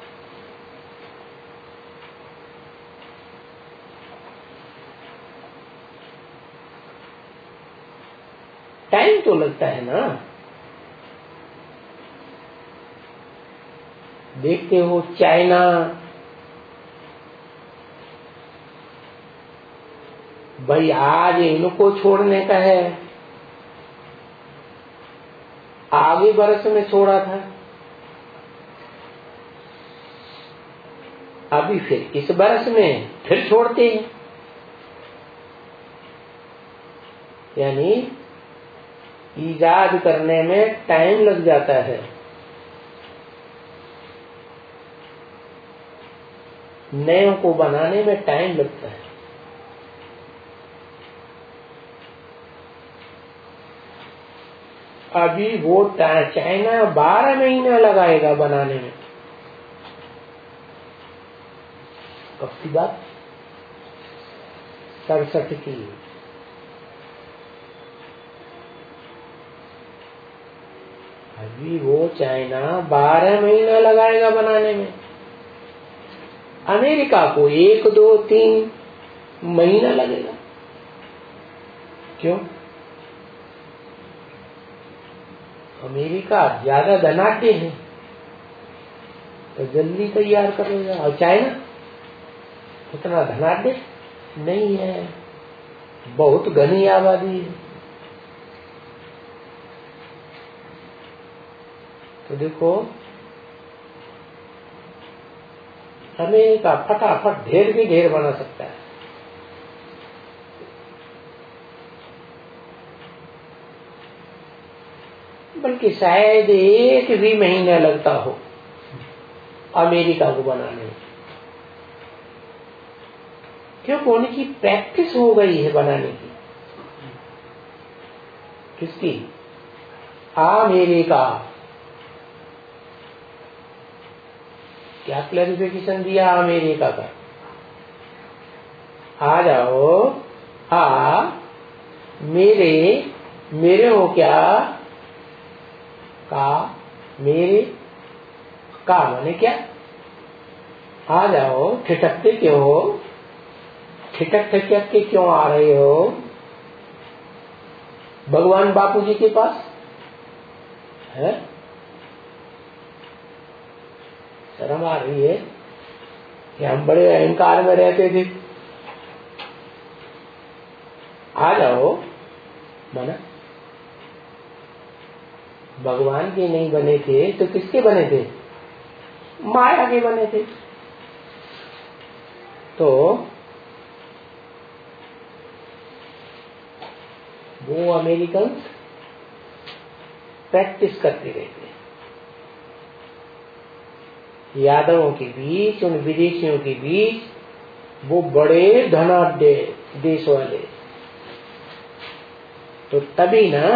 टाइम तो लगता है ना। देखते हो चाइना, भाई आज इनको छोड़ने का है, आगे बरस में छोड़ा था, अभी फिर इस बरस में फिर छोड़ते हैं। यानी ईजाद करने में टाइम लग जाता है, नए को बनाने में टाइम लगता है। अभी वो चाइना बारह महीना लगाएगा बनाने में। कब की बात? सड़सठ की। अभी वो चाइना बारह महीना लगाएगा बनाने में। अमेरिका को एक दो तीन महीना लगेगा। क्यों? अमेरिका ज्यादा धनाढ्य है तो जल्दी तैयार कर लेगा, और चाइना उतना धनाढ्य नहीं है, बहुत घनी आबादी है। तो देखो अमेरिका फटाफट ढेर भी ढेर बना सकता है, बल्कि शायद एक भी महीना लगता हो अमेरिका को बनाने में। क्योंकि उनकी प्रैक्टिस हो गई है बनाने की। किसकी? अमेरिका। क्या क्लैरिफिकेशन दिया अमेरिका का? आ जाओ, आ मेरे, मेरे हो क्या? का, मेरे, का माने क्या? आ जाओ, ठिठकते क्यों हो? ठिठक ठिठक के क्यों आ रहे हो भगवान बापू जी के पास? है शर्म आ रही है कि हम बड़े अहंकार में रहते थे। आ जाओ, माना भगवान के नहीं बने थे तो किसके बने थे? माया के बने थे। तो वो अमेरिकन प्रैक्टिस करते रहते हैं। यादवों के बीच, उन विदेशियों के बीच वो बड़े धनाढ्य देश वाले, तो तभी ना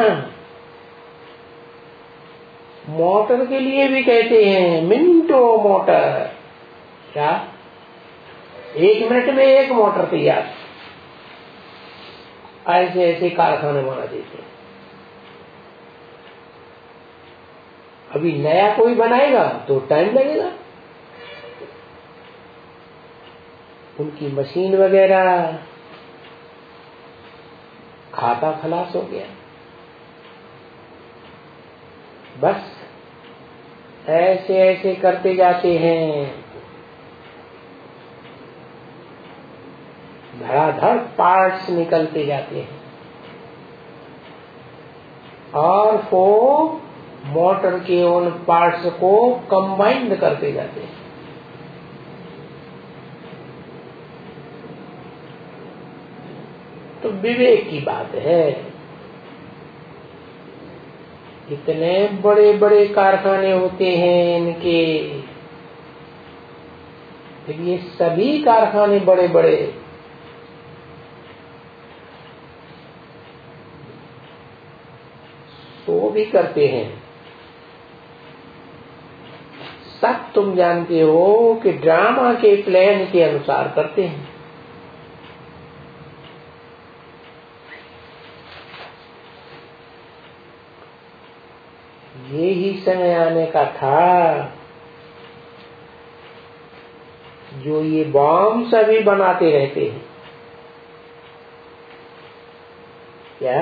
मोटर के लिए भी कहते हैं मिंटो मोटर। क्या? एक मिनट में एक मोटर तैयार, ऐसे ऐसे कारखाने बना देते हैं। अभी नया कोई बनाएगा तो टाइम लगेगा। उनकी मशीन वगैरह खाता खलास हो गया। बस ऐसे ऐसे करते जाते हैं, धड़ाधड़ पार्ट्स निकलते जाते हैं, और वो मोटर के उन पार्ट्स को कंबाइंड करते जाते हैं। तो विवेक की बात है। इतने बड़े बड़े कारखाने होते हैं इनके, फिर ये सभी कारखाने बड़े बड़े तो भी करते हैं। सब तुम जानते हो कि ड्रामा के प्लान के अनुसार करते हैं। ये ही समय आने का था जो ये बॉम्ब सभी बनाते रहते हैं। क्या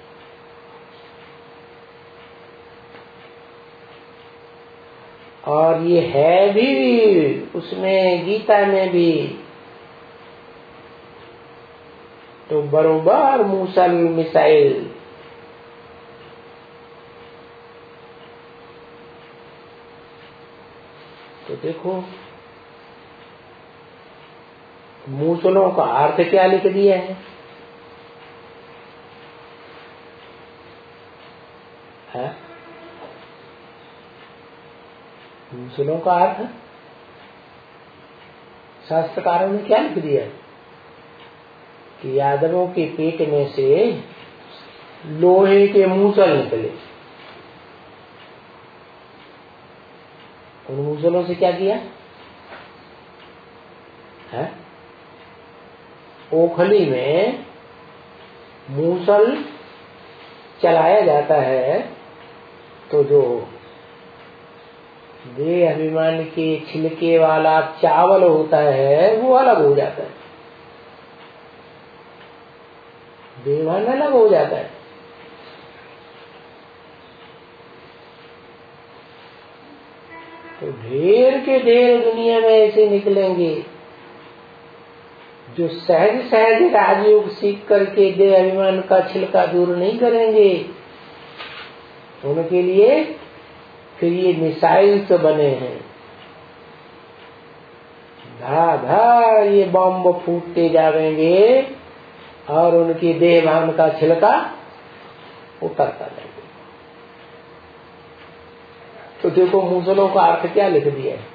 और ये है भी उसमें गीता में भी तो बरोबर मूसल मिसाइल। तो देखो मूसलों का अर्थ क्या लिख दिया है, है? मूसलों का अर्थ शास्त्रकारों ने क्या लिख दिया कि यादवों के पेट में से लोहे के मूसल निकले। उन मूसलों से क्या किया है? ओखली में मूसल चलाया जाता है तो जो देह अभिमान के छिलके वाला चावल होता है वो अलग हो जाता है, देवान अलग हो जाता है। तो ढेर के ढेर दुनिया में ऐसे निकलेंगे जो सहज सहज राजयोग सीख करके देह अभिमान का छिलका दूर नहीं करेंगे। उनके लिए फिर ये मिसाइल तो बने हैं, धा धा ये बम फूटते जाएंगे और उनकी देह भान का छिलका उतरता जाएगा। तो देखो मूसलों का अर्थ क्या लिख दिया है।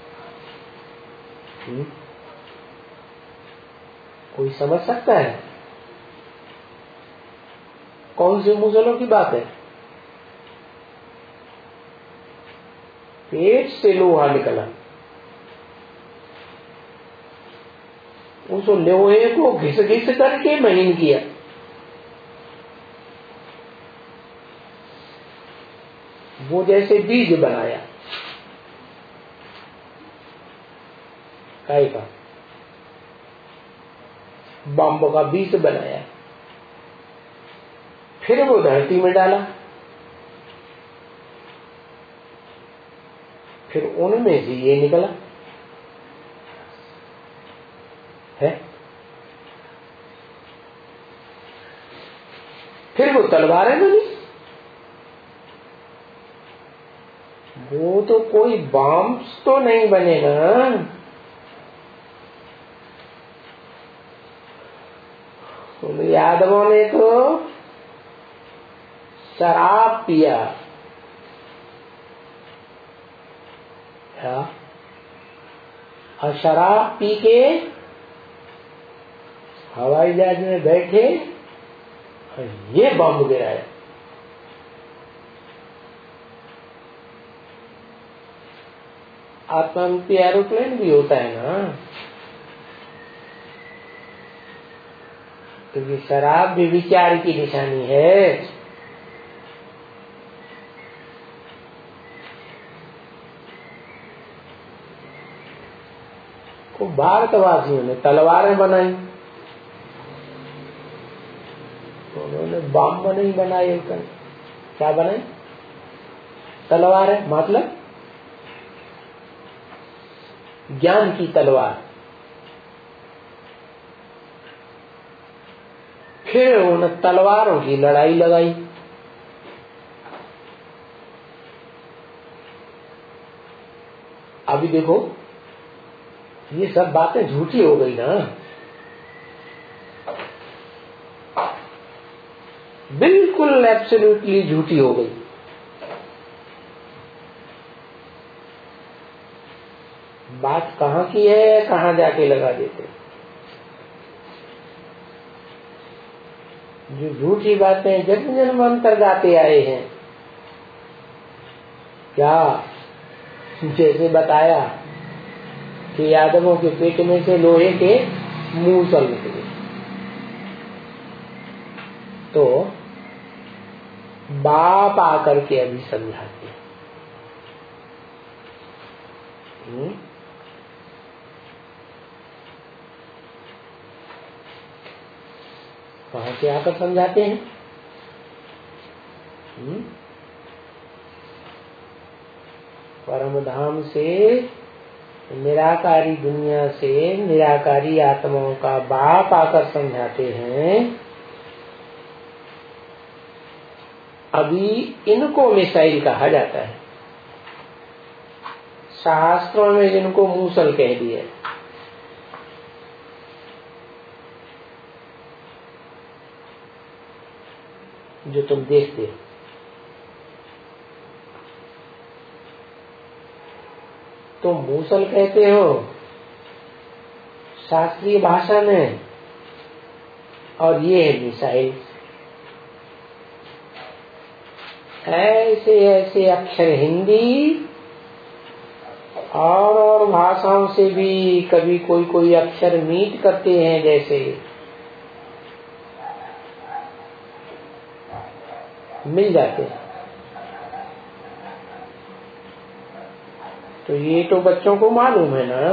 हुँ? कोई समझ सकता है कौन से मूसलों की बात है? पेट से लोहा निकला, उस लोहे को घिस घिस करके महीन किया, वो जैसे बीज बनाया काय का बम्ब का बीज बनाया, फिर वो धरती में डाला, फिर उनमें से ये निकला है। फिर वो तलवारें बनी। वो तो कोई बॉम्ब्स तो नहीं बने ना, उन यादवों ने तो शराब पिया। और शराब पी के हवाई जहाज में बैठे और ये बम गिराया। आत्मारूपी एरोप्लेन भी होता है ना, क्योंकि शराब भी विचार की निशानी है। को भारतवासियों ने तलवारें बनाई, तो उन्होंने बम नहीं बनाए। क्या बनाई? तलवारें, मतलब ज्ञान की तलवार। फिर उन तलवारों की लड़ाई लगाई। अभी देखो ये सब बातें झूठी हो गई ना, बिल्कुल एब्सोल्युटली झूठी हो गई। बात कहाँ की है कहाँ जाके लगा देते। जो झूठी बातें जन्म जन्मांतर गाते आए हैं, क्या जैसे बताया कि यादवों के पेट में से लोहे के मूसल निकले, तो बाप आकर के अभी समझाते हैं। कहाँ से आकर समझाते हैं? हुँ? परम धाम से, निराकारी दुनिया से निराकारी आत्माओं का बाप आकर समझाते हैं। अभी इनको मिसाइल कहा जाता है, शास्त्रों में जिनको मूसल कह दिया। जो तुम देखते हो, तुम मूसल कहते हो शास्त्रीय भाषा में, और ये है मिसाइल। ऐसे ऐसे अक्षर हिंदी और और भाषाओं से भी कभी कोई कोई अक्षर मीट करते हैं, जैसे मिल जाते हैं। तो ये तो बच्चों को मालूम है ना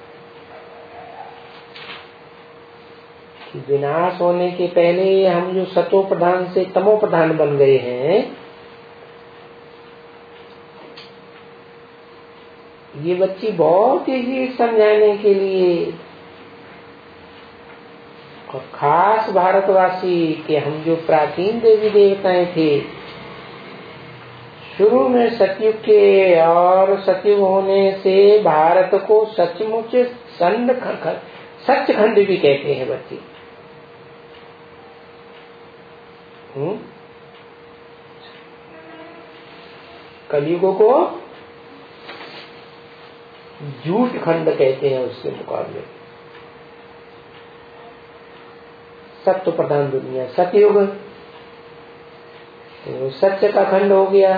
कि विनाश होने के पहले हम जो सतो प्रधान से तमो प्रधान बन गए हैं, ये बच्ची बहुत तेजी समझाने के लिए, और खास भारतवासी के हम जो प्राचीन देवी देवताएं थे, शुरू में सतयुग के, और सतयुग होने से भारत को सचमुच संड सचखंड भी कहते हैं बच्चे। हम्म कलयुग को झूठ खंड कहते हैं। उसके मुकाबले सत्य प्रधान दुनिया सतयुग, तो सत्य का खंड हो गया,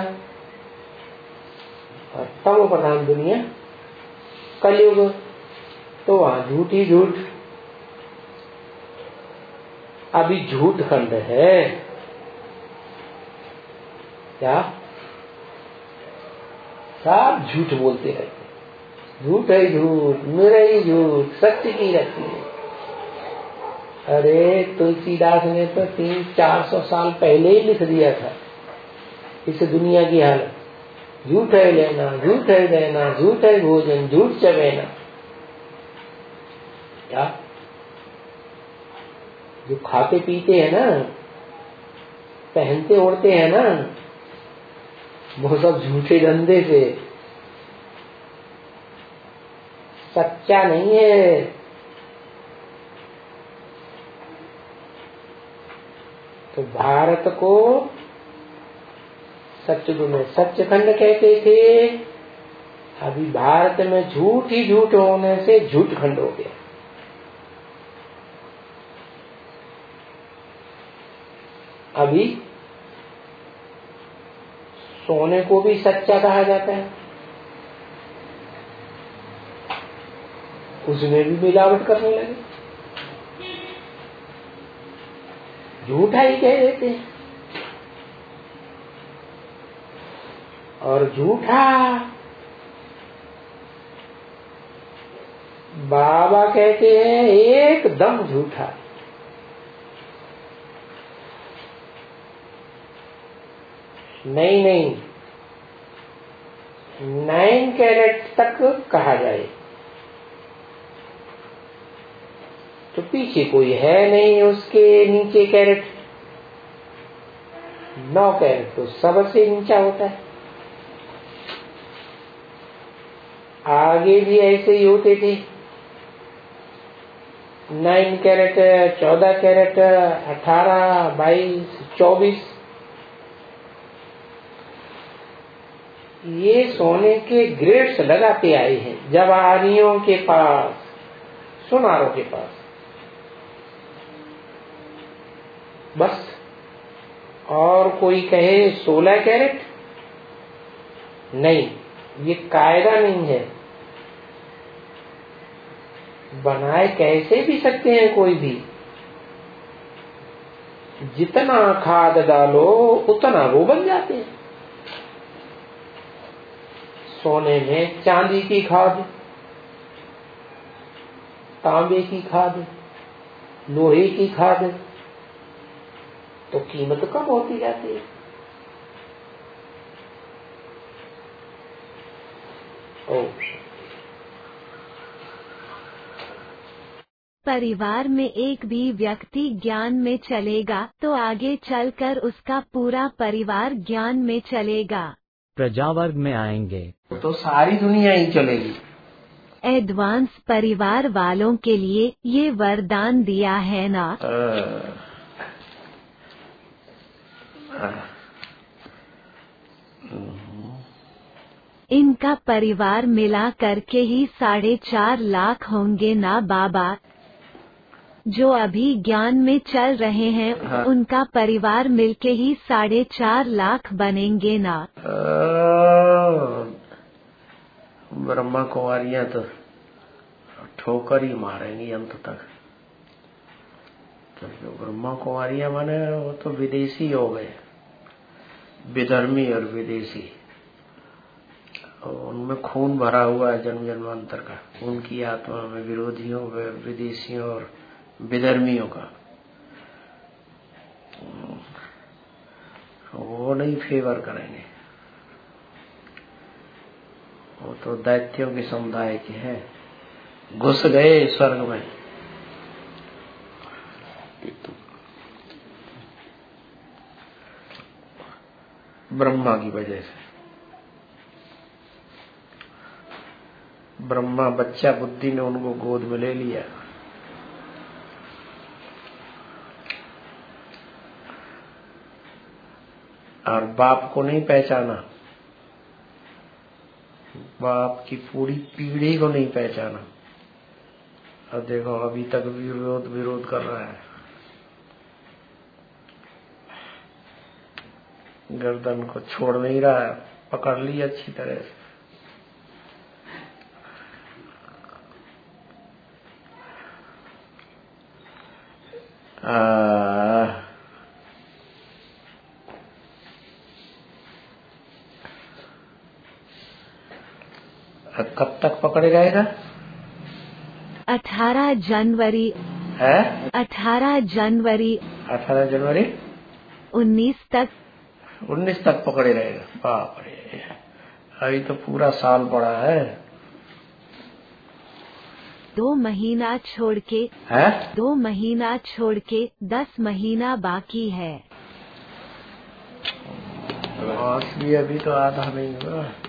और तमो प्रधान दुनिया कलयुग, तो वहां झूठ ही झूठ। अभी झूठ खंड है क्या? सब झूठ बोलते रहते, झूठ है झूठ, मेरा ही झूठ, सत्य की रहती है। अरे तुलसीदास ने तो तीन चार सौ साल पहले ही लिख दिया था इस दुनिया की हालत। झूठ है लेना, झूठ है देना, झूठ है भोजन, झूठ चबेना। क्या जो खाते पीते हैं ना, पहनते ओढ़ते हैं ना, वो सब झूठे धंधे से, सच्चा नहीं है। तो भारत को सतयुग में सच्चखंड कहते थे, अभी भारत में झूठ ही झूठ होने से झूठ खंड हो गया। अभी सोने को भी सच्चा कहा जाता है, उसमें भी मिलावट करने लगे, झूठा ही कह देते हैं। और झूठा बाबा कहते हैं एकदम झूठा। नहीं नहीं, नाइन कैरेट तक कहा जाए तो पीछे कोई है नहीं, उसके नीचे कैरेट, नौ कैरेट तो सबसे नीचा होता है। आगे भी ऐसे ही होते थे, नाइन कैरेट, चौदह कैरेट, अठारह, बाईस, चौबीस। ये सोने के ग्रेड्स लगाते आए हैं जवानियों के पास, सुनारों के पास, बस। और कोई कहे सोलह कैरेट, नहीं, ये कायदा नहीं है। बनाए कैसे भी सकते हैं कोई भी, जितना खाद डालो उतना वो बन जाते हैं। सोने में चांदी की खाद, तांबे की खाद, लोहे की खाद, तो कीमत कम होती जाती है। ओ परिवार में एक भी व्यक्ति ज्ञान में चलेगा तो आगे चलकर उसका पूरा परिवार ज्ञान में चलेगा। प्रजावर्ग में आएंगे तो सारी दुनिया ही चलेगी। एडवांस परिवार वालों के लिए ये वरदान दिया है ना। आ, आ, इनका परिवार मिला करके ही साढ़े चार लाख होंगे ना बाबा। जो अभी ज्ञान में चल रहे हैं, हाँ। उनका परिवार मिलके ही साढ़े चार लाख बनेंगे ना। ब्रह्मा कुमारियां तो ठोकर ही मारेंगी अंत तक। तो जो ब्रह्मा कुमारियां बने वो तो विदेशी हो गए, विधर्मी और विदेशी। और उनमें खून भरा हुआ है जन्म जन्मांतर का, उनकी आत्मा में विरोधियों, विदेशियों और विधर्मियों का। वो नहीं फेवर करेंगे, वो तो दैत्यों के समुदाय के हैं, घुस गए स्वर्ग में। ब्रह्मा की वजह से। ब्रह्मा बच्चा बुद्धि ने उनको गोद में ले लिया। और बाप को नहीं पहचाना, बाप की पूरी पीढ़ी को नहीं पहचाना। और देखो अभी तक विरोध विरोध कर रहा है, गर्दन को छोड़ नहीं रहा है, पकड़ ली अच्छी तरह से। आ, कब तक पकड़े रहेगा? अठारह जनवरी है? अठारह जनवरी अठारह जनवरी उन्नीस तक उन्नीस तक पकड़े रहेगा। बाप रे, अभी तो पूरा साल पड़ा है। दो महीना छोड़ के है? दो महीना छोड़ के दस महीना बाकी है। भी अभी तो आधा नहीं हुआ।